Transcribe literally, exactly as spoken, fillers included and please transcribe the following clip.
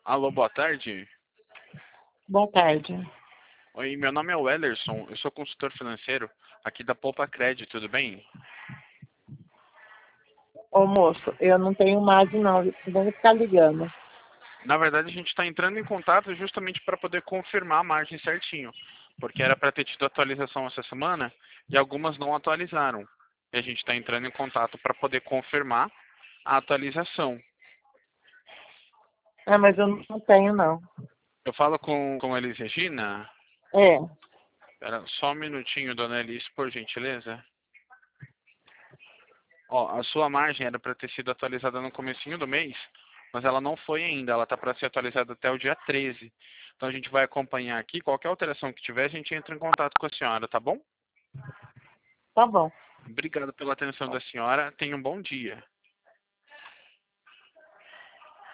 Alô, boa tarde. Boa tarde. Oi, meu nome é Wellerson, eu sou consultor financeiro aqui da Poupa Cred, tudo bem? Ô moço, eu não tenho mais não, vamos ficar ligando. Na verdade, a gente está entrando em contato justamente para poder confirmar a margem certinho, porque era para ter tido atualização essa semana e algumas não atualizaram. E a gente está entrando em contato para poder confirmar a atualização. Ah, mas eu não tenho não. Eu falo com, com a Elis Regina. É, Espera só um minutinho, dona Elis, por gentileza. Ó, a sua margem era para ter sido atualizada no comecinho do mês, mas ela não foi ainda. Ela está para ser atualizada até o dia treze. Então a gente vai acompanhar aqui. Qualquer alteração que tiver, a gente entra em contato com a senhora, tá bom? tá bom. Obrigado pela atenção da senhora. Tenha um bom dia.